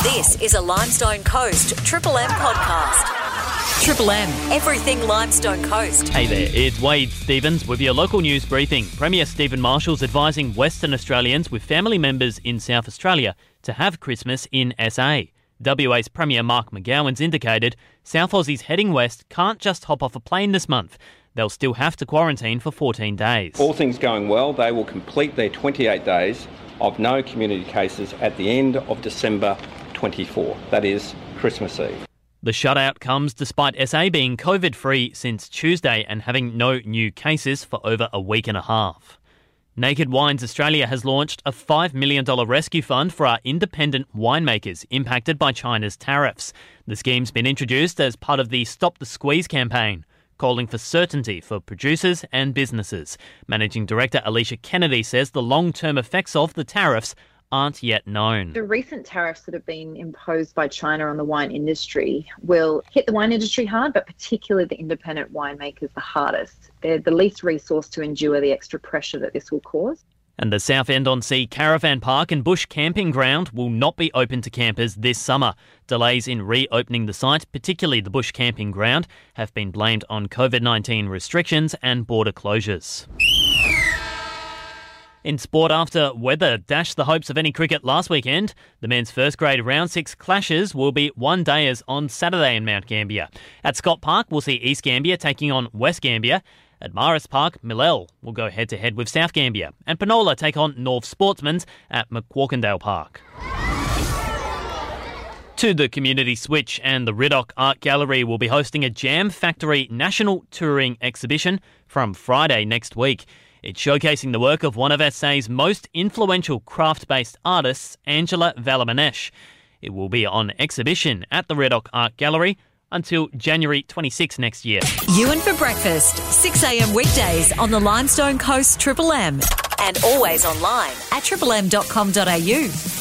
This is a Limestone Coast Triple M podcast. Triple M, everything Limestone Coast. Hey there, it's Wade Stevens with your local news briefing. Premier Stephen Marshall's advising Western Australians with family members in South Australia to have Christmas in SA. WA's Premier Mark McGowan's indicated South Aussies heading west can't just hop off a plane this month. They'll still have to quarantine for 14 days. All things going well, they will complete their 28 days of no community cases at the end of December 24. That is Christmas Eve. The shutout comes despite SA being COVID-free since Tuesday and having no new cases for over a week and a half. Naked Wines Australia has launched a $5 million rescue fund for our independent winemakers impacted by China's tariffs. The scheme's been introduced as part of the Stop the Squeeze campaign, calling for certainty for producers and businesses. Managing Director Alicia Kennedy says the long-term effects of the tariffs aren't yet known. The recent tariffs that have been imposed by China on the wine industry will hit the wine industry hard, but particularly the independent winemakers the hardest. They're the least resourced to endure the extra pressure that this will cause. And the Southend-on-Sea Caravan Park and Bush Camping Ground will not be open to campers this summer. Delays in reopening the site, particularly the Bush Camping Ground, have been blamed on COVID-19 restrictions and border closures. In sport, after weather dashed the hopes of any cricket last weekend, the men's first grade round 6 clashes will be one-dayers on Saturday in Mount Gambier. At Scott Park, we'll see East Gambier taking on West Gambier. At Marist Park, Millell will go head-to-head with South Gambier, and Penola take on North Sportsman's at McQuarkendale Park. To the community switch, and the Riddoch Art Gallery will be hosting a Jam Factory National Touring exhibition from Friday next week. It's showcasing the work of one of SA's most influential craft-based artists, Angela Valamanesh. It will be on exhibition at the Riddoch Art Gallery until January 26 next year. Ewan for breakfast, 6 a.m. weekdays on the Limestone Coast Triple M. And always online at triplem.com.au.